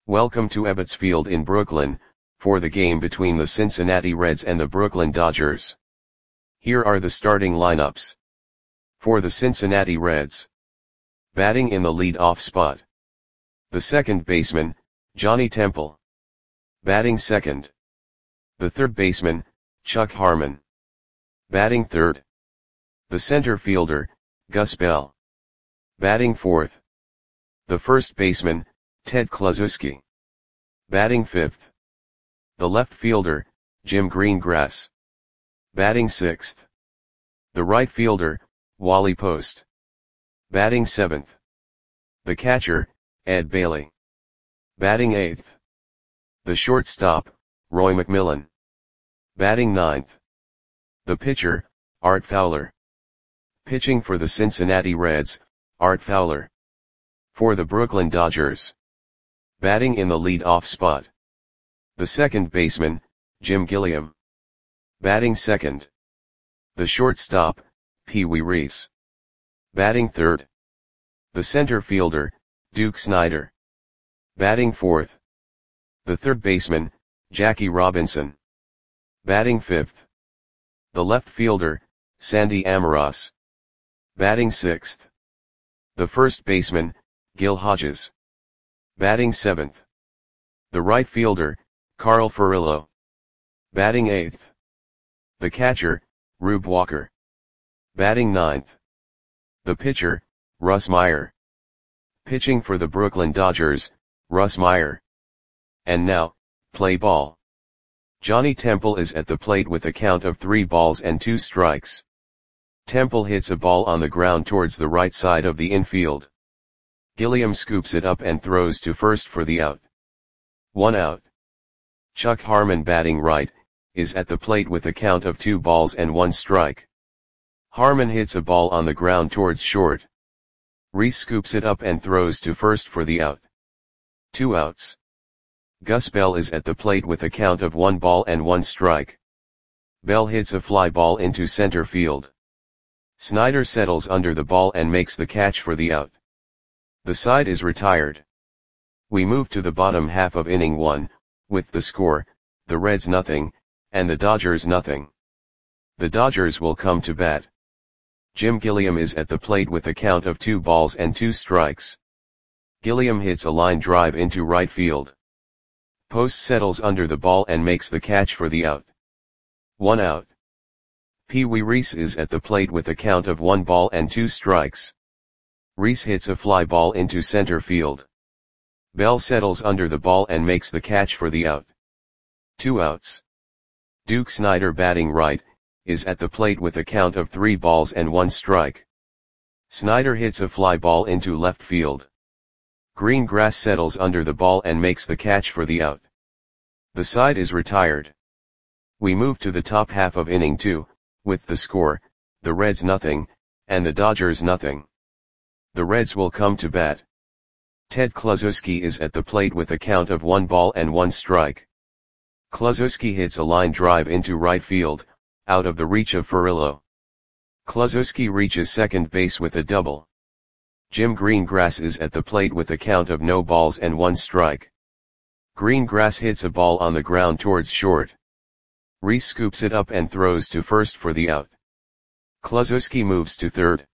Welcome to Ebbets Field in Brooklyn, for the game between the Cincinnati Reds and the Brooklyn Dodgers. Here are the starting lineups. For the Cincinnati Reds. Batting in the lead-off spot. The second baseman, Johnny Temple. Batting second. The third baseman, Chuck Harmon. Batting third. The center fielder, Gus Bell. Batting fourth. The first baseman, Ted Kluszewski. Batting fifth. The left fielder, Jim Greengrass. Batting sixth. The right fielder, Wally Post. Batting seventh. The catcher, Ed Bailey. Batting eighth. The shortstop, Roy McMillan. Batting ninth. The pitcher, Art Fowler. Pitching for the Cincinnati Reds, Art Fowler. For the Brooklyn Dodgers. Batting in the lead-off spot. The second baseman, Jim Gilliam. Batting second. The shortstop, Pee Wee Reese. Batting third. The center fielder, Duke Snider. Batting fourth. The third baseman, Jackie Robinson. Batting fifth. The left fielder, Sandy Amoros. Batting sixth. The first baseman, Gil Hodges. Batting seventh. The right fielder, Carl Furillo. Batting eighth. The catcher, Rube Walker. Batting ninth. The pitcher, Russ Meyer. Pitching for the Brooklyn Dodgers, Russ Meyer. And now, play ball. Johnny Temple is at the plate with a count of 3 balls and 2 strikes. Temple hits a ball on the ground towards the right side of the infield. Gilliam scoops it up and throws to first for the out. 1 out. Chuck Harmon, batting right, is at the plate with a count of 2 balls and 1 strike. Harmon hits a ball on the ground towards short. Reese scoops it up and throws to first for the out. 2 outs. Gus Bell is at the plate with a count of 1 ball and 1 strike. Bell hits a fly ball into center field. Snider settles under the ball and makes the catch for the out. The side is retired. We move to the bottom half of inning 1, with the score, the Reds nothing, and the Dodgers nothing. The Dodgers will come to bat. Jim Gilliam is at the plate with a count of 2 balls and 2 strikes. Gilliam hits a line drive into right field. Post settles under the ball and makes the catch for the out. 1 out. Pee Wee Reese is at the plate with a count of 1 ball and 2 strikes. Reese hits a fly ball into center field. Bell settles under the ball and makes the catch for the out. 2 outs. Duke Snider, batting right, is at the plate with a count of 3 balls and 1 strike. Snider hits a fly ball into left field. Greengrass settles under the ball and makes the catch for the out. The side is retired. We move to the top half of inning 2, with the score, the Reds nothing, and the Dodgers nothing. The Reds will come to bat. Ted Kluszewski is at the plate with a count of 1 ball and 1 strike. Kluszewski hits a line drive into right field, out of the reach of Furillo. Kluszewski reaches second base with a double. Jim Greengrass is at the plate with a count of no balls and 1 strike. Greengrass hits a ball on the ground towards short. Reese scoops it up and throws to first for the out. Kluszewski moves to third.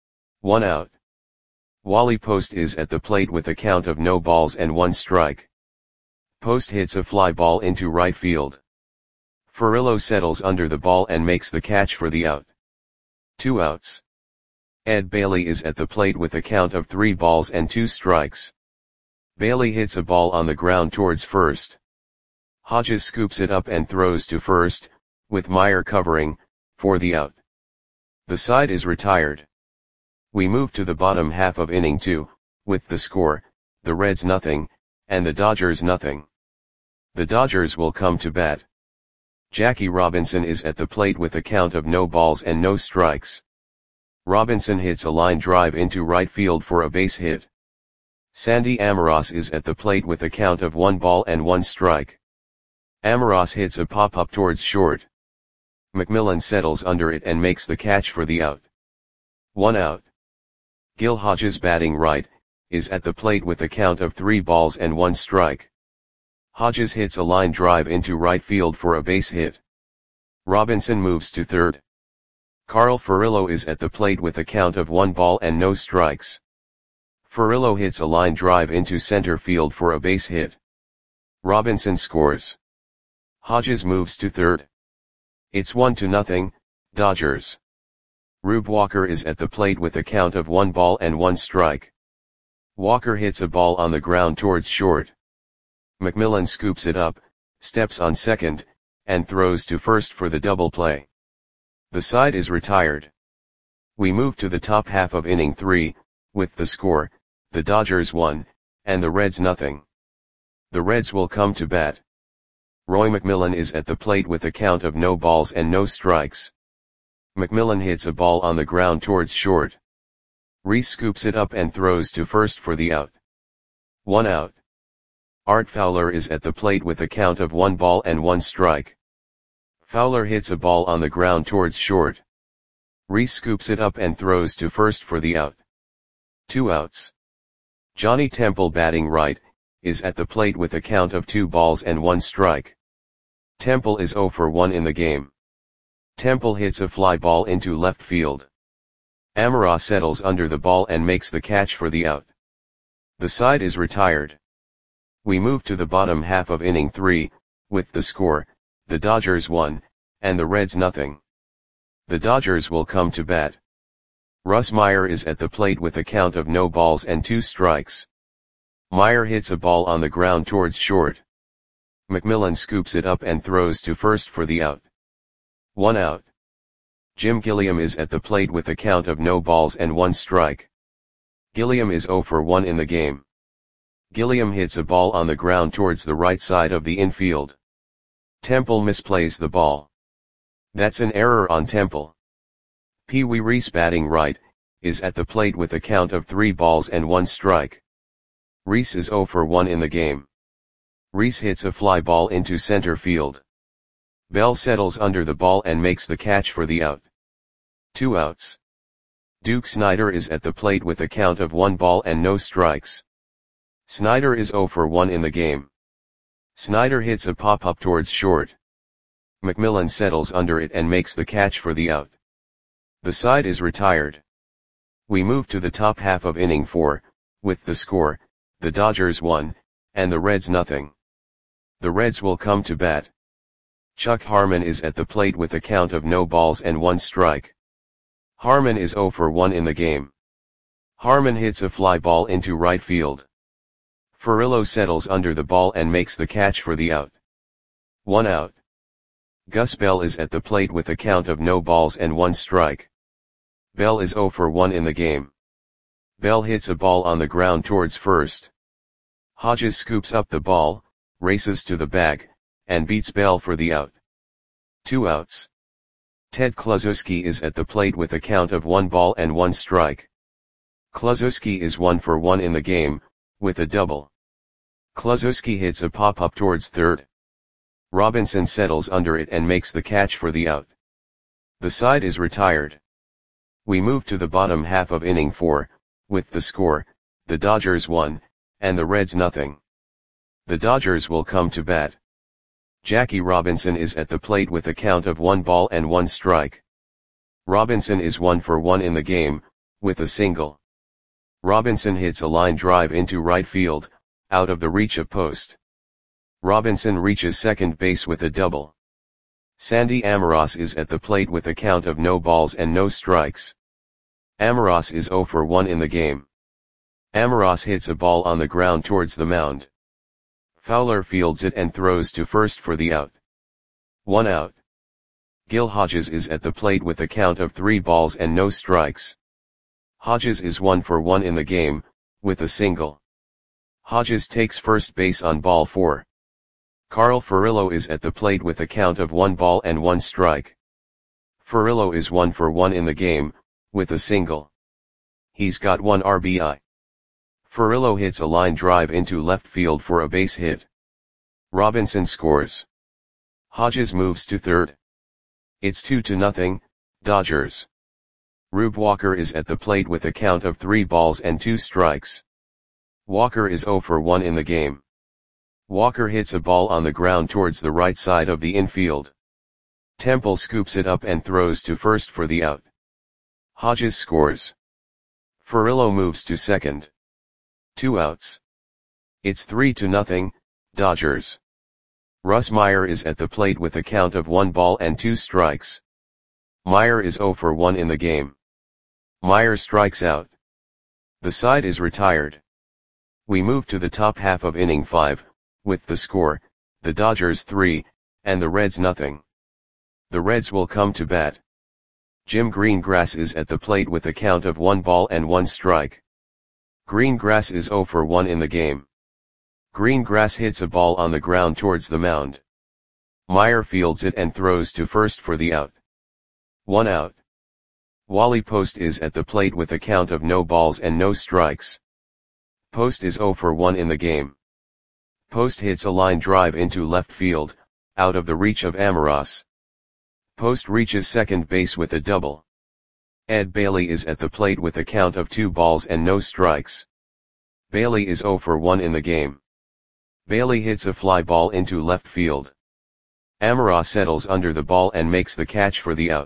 1 out. Wally Post is at the plate with a count of no balls and 1 strike. Post hits a fly ball into right field. Furillo settles under the ball and makes the catch for the out. 2 outs. Ed Bailey is at the plate with a count of 3 balls and 2 strikes. Bailey hits a ball on the ground towards first. Hodges scoops it up and throws to first, with Meyer covering, for the out. The side is retired. We move to the bottom half of inning 2, with the score, the Reds nothing, and the Dodgers nothing. The Dodgers will come to bat. Jackie Robinson is at the plate with a count of no balls and no strikes. Robinson hits a line drive into right field for a base hit. Sandy Amoros is at the plate with a count of 1 ball and 1 strike. Amoros hits a pop-up towards short. McMillan settles under it and makes the catch for the out. 1 out. Gil Hodges, batting right, is at the plate with a count of 3 balls and 1 strike. Hodges hits a line drive into right field for a base hit. Robinson moves to third. Carl Furillo is at the plate with a count of 1 ball and no strikes. Furillo hits a line drive into center field for a base hit. Robinson scores. Hodges moves to third. It's 1-0, Dodgers. Rube Walker is at the plate with a count of 1 ball and 1 strike. Walker hits a ball on the ground towards short. McMillan scoops it up, steps on second, and throws to first for the double play. The side is retired. We move to the top half of inning 3, with the score, the Dodgers 1, and the Reds 0. The Reds will come to bat. Roy McMillan is at the plate with a count of no balls and no strikes. McMillan hits a ball on the ground towards short. Reese scoops it up and throws to first for the out. 1 out. Art Fowler is at the plate with a count of 1 ball and 1 strike. Fowler hits a ball on the ground towards short. Reese scoops it up and throws to first for the out. 2 outs. Johnny Temple, batting right, is at the plate with a count of 2 balls and 1 strike. Temple is 0 for 1 in the game. Temple hits a fly ball into left field. Amara settles under the ball and makes the catch for the out. The side is retired. We move to the bottom half of inning 3, with the score, the Dodgers 1, and the Reds 0. The Dodgers will come to bat. Russ Meyer is at the plate with a count of no balls and 2 strikes. Meyer hits a ball on the ground towards short. McMillan scoops it up and throws to first for the out. 1 out. Jim Gilliam is at the plate with a count of no balls and 1 strike. Gilliam is 0 for 1 in the game. Gilliam hits a ball on the ground towards the right side of the infield. Temple misplays the ball. That's an error on Temple. Pee Wee Reese, batting right, is at the plate with a count of 3 balls and 1 strike. Reese is 0 for 1 in the game. Reese hits a fly ball into center field. Bell settles under the ball and makes the catch for the out. 2 outs. Duke Snider is at the plate with a count of 1 ball and no strikes. Snider is 0 for 1 in the game. Snider hits a pop-up towards short. McMillan settles under it and makes the catch for the out. The side is retired. We move to the top half of inning 4, with the score, the Dodgers 1, and the Reds 0. The Reds will come to bat. Chuck Harmon is at the plate with a count of no balls and 1 strike. Harmon is 0 for 1 in the game. Harmon hits a fly ball into right field. Furillo settles under the ball and makes the catch for the out. 1 out. Gus Bell is at the plate with a count of no balls and 1 strike. Bell is 0 for 1 in the game. Bell hits a ball on the ground towards first. Hodges scoops up the ball, races to the bag, and beats Bell for the out. 2 outs. Ted Kluszewski is at the plate with a count of 1 ball and 1 strike. Kluszewski is 1 for 1 in the game, with a double. Kluszewski hits a pop-up towards third. Robinson settles under it and makes the catch for the out. The side is retired. We move to the bottom half of inning 4, with the score, the Dodgers 1, and the Reds 0. The Dodgers will come to bat. Jackie Robinson is at the plate with a count of 1 ball and 1 strike. Robinson is 1 for 1 in the game, with a single. Robinson hits a line drive into right field, out of the reach of post. Robinson reaches second base with a double. Sandy Amaros is at the plate with a count of no balls and no strikes. Amaros is 0 for 1 in the game. Amaros hits a ball on the ground towards the mound. Fowler fields it and throws to first for the out. 1 out. Gil Hodges is at the plate with a count of 3 balls and no strikes. Hodges is 1 for 1 in the game, with a single. Hodges takes first base on ball 4. Carl Furillo is at the plate with a count of 1 ball and 1 strike. Furillo is 1 for 1 in the game, with a single. He's got 1 RBI. Furillo hits a line drive into left field for a base hit. Robinson scores. Hodges moves to third. It's 2-0, Dodgers. Rube Walker is at the plate with a count of 3 balls and 2 strikes. Walker is 0 for 1 in the game. Walker hits a ball on the ground towards the right side of the infield. Temple scoops it up and throws to first for the out. Hodges scores. Furillo moves to second. 2 outs. It's 3-0, Dodgers. Russ Meyer is at the plate with a count of 1 ball and 2 strikes. Meyer is 0 for 1 in the game. Meyer strikes out. The side is retired. We move to the top half of inning 5, with the score, the Dodgers 3, and the Reds nothing. The Reds will come to bat. Jim Greengrass is at the plate with a count of 1 ball and 1 strike. Greengrass is 0 for 1 in the game. Greengrass hits a ball on the ground towards the mound. Meyer fields it and throws to first for the out. 1 out. Wally Post is at the plate with a count of no balls and no strikes. Post is 0 for 1 in the game. Post hits a line drive into left field, out of the reach of Amoros. Post reaches second base with a double. Ed Bailey is at the plate with a count of 2 balls and no strikes. Bailey is 0 for 1 in the game. Bailey hits a fly ball into left field. Amoros settles under the ball and makes the catch for the out.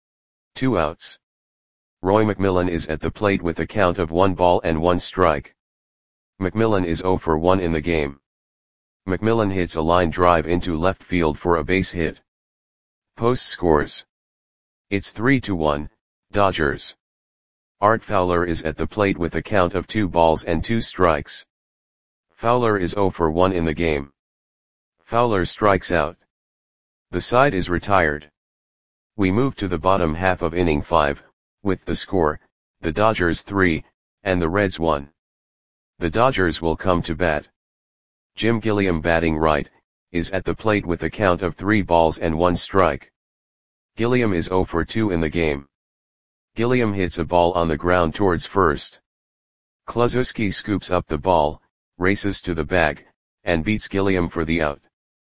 2 outs. Roy McMillan is at the plate with a count of 1 ball and 1 strike. McMillan is 0 for 1 in the game. McMillan hits a line drive into left field for a base hit. Post scores. It's 3-1, Dodgers. Art Fowler is at the plate with a count of 2 balls and 2 strikes. Fowler is 0 for 1 in the game. Fowler strikes out. The side is retired. We move to the bottom half of inning 5, with the score, the Dodgers 3, and the Reds 1. The Dodgers will come to bat. Jim Gilliam batting right, is at the plate with a count of 3 balls and 1 strike. Gilliam is 0 for 2 in the game. Gilliam hits a ball on the ground towards first. Kluszewski scoops up the ball, races to the bag, and beats Gilliam for the out.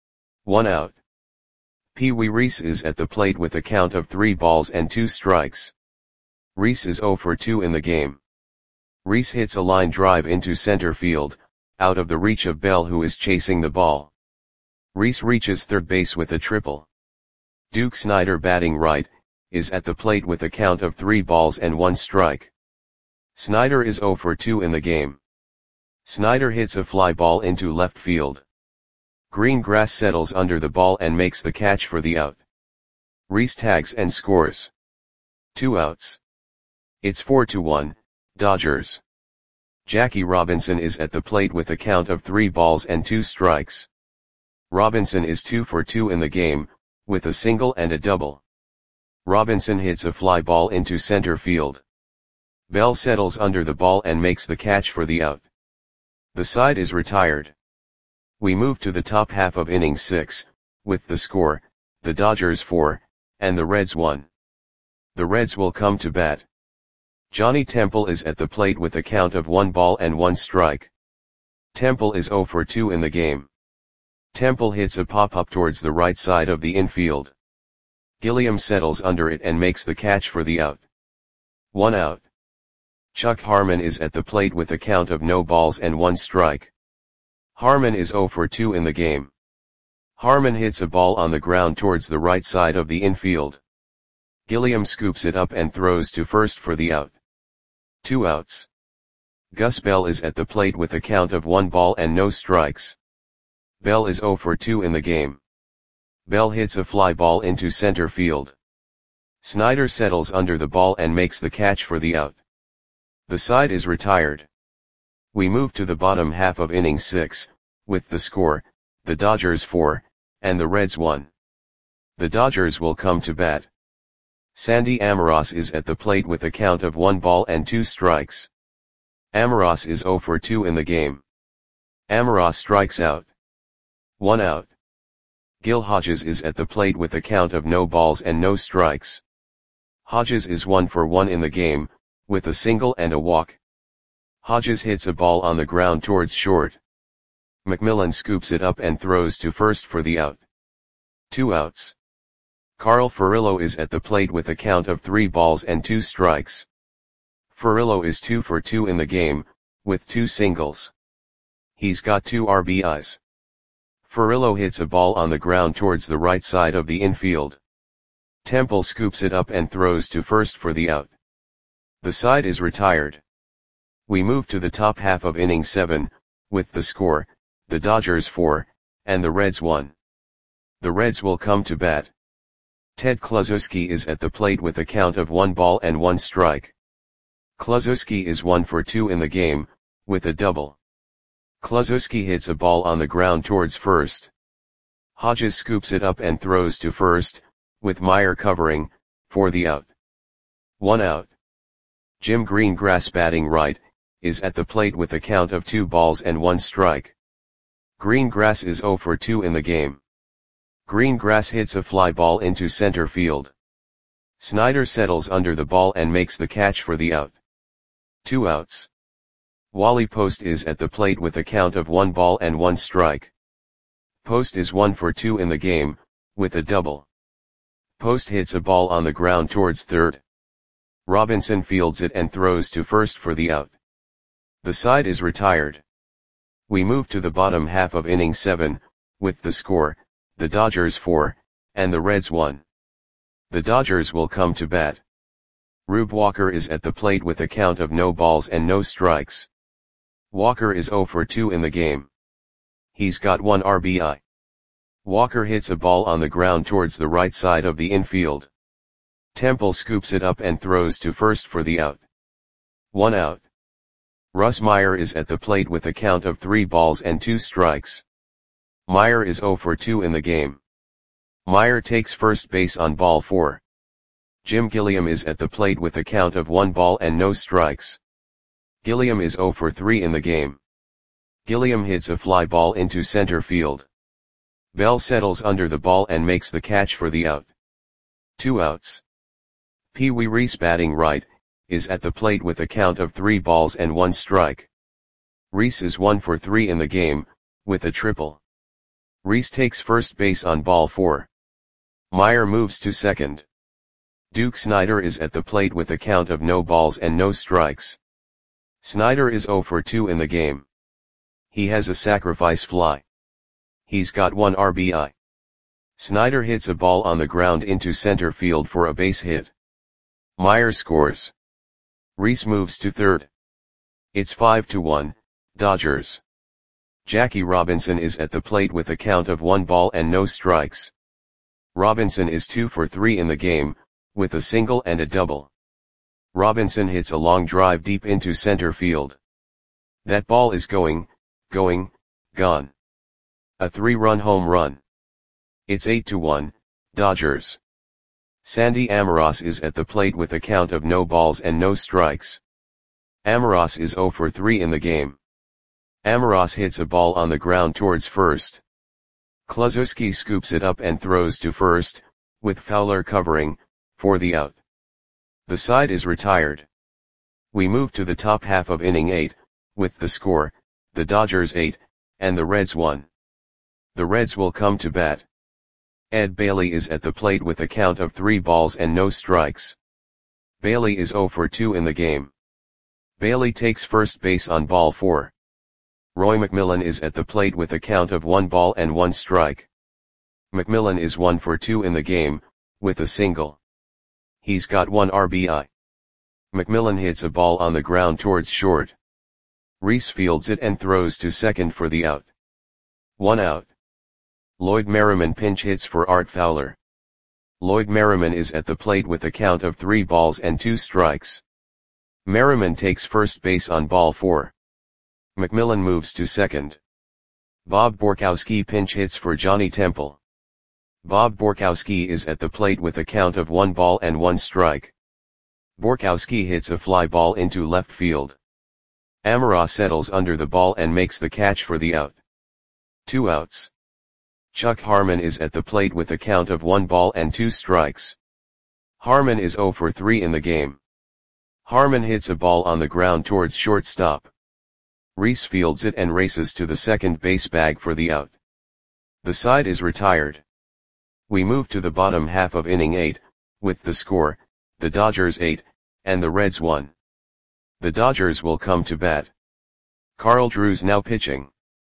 1 out. Pee Wee Reese is at the plate with a count of 3 balls and 2 strikes. Reese is 0 for 2 in the game. Reese hits a line drive into center field, out of the reach of Bell who is chasing the ball. Reese reaches third base with a triple. Duke Snider batting right, is at the plate with a count of 3 balls and 1 strike. Snider is 0 for 2 in the game. Snider hits a fly ball into left field. Greengrass settles under the ball and makes the catch for the out. Reese tags and scores. 2 outs. It's 4-1, Dodgers. Jackie Robinson is at the plate with a count of 3 balls and 2 strikes. Robinson is 2 for 2 in the game, with a single and a double. Robinson hits a fly ball into center field. Bell settles under the ball and makes the catch for the out. The side is retired. We move to the top half of inning 6, with the score, the Dodgers 4, and the Reds 1. The Reds will come to bat. Johnny Temple is at the plate with a count of 1 ball and 1 strike. Temple is 0 for 2 in the game. Temple hits a pop-up towards the right side of the infield. Gilliam settles under it and makes the catch for the out. 1 out. Chuck Harmon is at the plate with a count of no balls and 1 strike. Harmon is 0 for 2 in the game. Harmon hits a ball on the ground towards the right side of the infield. Gilliam scoops it up and throws to first for the out. 2 outs. Gus Bell is at the plate with a count of 1 ball and no strikes. Bell is 0 for 2 in the game. Bell hits a fly ball into center field. Snider settles under the ball and makes the catch for the out. The side is retired. We move to the bottom half of inning 6, with the score, the Dodgers 4, and the Reds 1. The Dodgers will come to bat. Sandy Amoros is at the plate with a count of 1 ball and 2 strikes. Amoros is 0 for 2 in the game. Amoros strikes out. 1 out. Gil Hodges is at the plate with a count of no balls and no strikes. Hodges is 1 for 1 in the game, with a single and a walk. Hodges hits a ball on the ground towards short. McMillan scoops it up and throws to first for the out. 2 outs. Carl Furillo is at the plate with a count of 3 balls and 2 strikes. Furillo is 2 for 2 in the game, with 2 singles. He's got 2 RBIs. Furillo hits a ball on the ground towards the right side of the infield. Temple scoops it up and throws to first for the out. The side is retired. We move to the top half of inning 7, with the score, the Dodgers 4, and the Reds 1. The Reds will come to bat. Ted Kluszewski is at the plate with a count of 1 ball and 1 strike. Kluszewski is 1 for 2 in the game, with a double. Kluszewski hits a ball on the ground towards first. Hodges scoops it up and throws to first, with Meyer covering, for the out. 1 out. Jim Greengrass, batting right, is at the plate with a count of 2 balls and 1 strike. Greengrass is 0 for 2 in the game. Greengrass hits a fly ball into center field. Snyder settles under the ball and makes the catch for the out. 2 outs. Wally Post is at the plate with a count of 1 ball and 1 strike. Post is 1 for 2 in the game, with a double. Post hits a ball on the ground towards third. Robinson fields it and throws to first for the out. The side is retired. We move to the bottom half of inning 7, with the score, the Dodgers 4, and the Reds 1. The Dodgers will come to bat. Rube Walker is at the plate with a count of no balls and no strikes. Walker is 0 for 2 in the game. He's got 1 RBI. Walker hits a ball on the ground towards the right side of the infield. Temple scoops it up and throws to first for the out. 1 out. Russ Meyer is at the plate with a count of 3 balls and 2 strikes. Meyer is 0 for 2 in the game. Meyer takes first base on ball 4. Jim Gilliam is at the plate with a count of 1 ball and no strikes. Gilliam is 0 for 3 in the game. Gilliam hits a fly ball into center field. Bell settles under the ball and makes the catch for the out. 2 outs. Pee Wee Reese, batting right, is at the plate with a count of 3 balls and 1 strike. Reese is 1 for 3 in the game, with a triple. Reese takes first base on ball 4. Meyer moves to second. Duke Snyder is at the plate with a count of no balls and no strikes. Snyder is 0 for 2 in the game. He has a sacrifice fly. He's got 1 RBI. Snyder hits a ball on the ground into center field for a base hit. Meyer scores. Reese moves to third. It's 5-1, Dodgers. Jackie Robinson is at the plate with a count of 1 ball and no strikes. Robinson is 2 for 3 in the game, with a single and a double. Robinson hits a long drive deep into center field. That ball is gone. A 3-run home run. It's 8-1, Dodgers. Sandy Amoros is at the plate with a count of no balls and no strikes. Amoros is 0 for 3 in the game. Amoros hits a ball on the ground towards first. Kluszewski scoops it up and throws to first, with Fowler covering, for the out. The side is retired. We move to the top half of inning 8, with the score, the Dodgers 8, and the Reds 1. The Reds will come to bat. Ed Bailey is at the plate with a count of 3 balls and no strikes. Bailey is 0 for 2 in the game. Bailey takes first base on ball 4. Roy McMillan is at the plate with a count of 1 ball and 1 strike. McMillan is 1 for 2 in the game, with a single. He's got 1 RBI. McMillan hits a ball on the ground towards short. Reese fields it and throws to second for the out. 1 out. Lloyd Merriman pinch hits for Art Fowler. Lloyd Merriman is at the plate with a count of 3 balls and 2 strikes. Merriman takes first base on ball 4. McMillan moves to second. Bob Borkowski pinch hits for Johnny Temple. Bob Borkowski is at the plate with a count of 1 ball and 1 strike. Borkowski hits a fly ball into left field. Amoros settles under the ball and makes the catch for the out. 2 outs. Chuck Harmon is at the plate with a count of 1 ball and 2 strikes. Harmon is 0 for 3 in the game. Harmon hits a ball on the ground towards shortstop. Reese fields it and races to the second base bag for the out. The side is retired. We move to the bottom half of inning 8, with the score, the Dodgers 8, and the Reds 1. The Dodgers will come to bat. Carl Drews now pitching.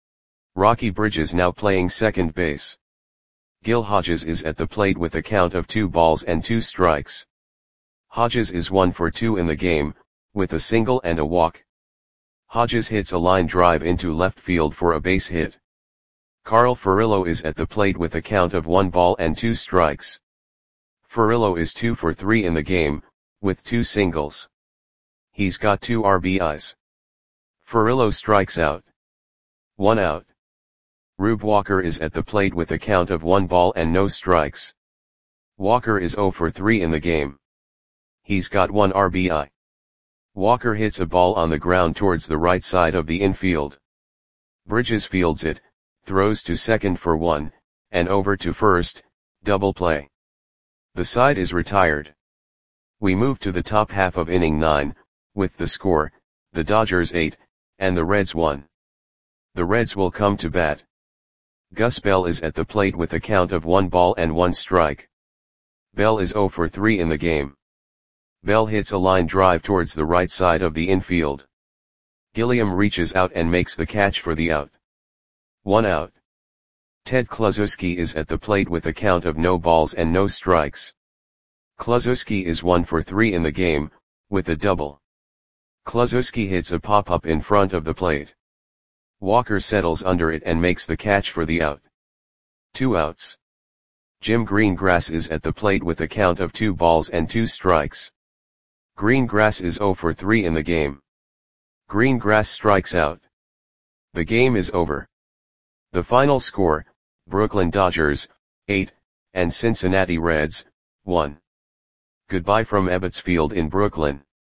Rocky Bridges now playing second base. Gil Hodges is at the plate with a count of 2 balls and 2 strikes. Hodges is 1 for 2 in the game, with a single and a walk. Hodges hits a line drive into left field for a base hit. Carl Furillo is at the plate with a count of 1 ball and 2 strikes. Furillo is 2 for 3 in the game, with 2 singles. He's got 2 RBIs. Furillo strikes out. 1 out. Rube Walker is at the plate with a count of 1 ball and no strikes. Walker is 0 for 3 in the game. He's got 1 RBI. Walker hits a ball on the ground towards the right side of the infield. Bridges fields it, throws to second for 1, and over to first, double play. The side is retired. We move to the top half of inning 9, with the score, the Dodgers 8, and the Reds 1. The Reds will come to bat. Gus Bell is at the plate with a count of 1 ball and 1 strike. Bell is 0 for 3 in the game. Bell hits a line drive towards the right side of the infield. Gilliam reaches out and makes the catch for the out. 1 out. Ted Kluszewski is at the plate with a count of no balls and no strikes. Kluszewski is 1 for 3 in the game, with a double. Kluszewski hits a pop-up in front of the plate. Walker settles under it and makes the catch for the out. 2 outs. Jim Greengrass is at the plate with a count of 2 balls and 2 strikes. Greengrass is 0 for 3 in the game. Greengrass strikes out. The game is over. The final score, Brooklyn Dodgers, 8, and Cincinnati Reds, 1. Goodbye from Ebbets Field in Brooklyn.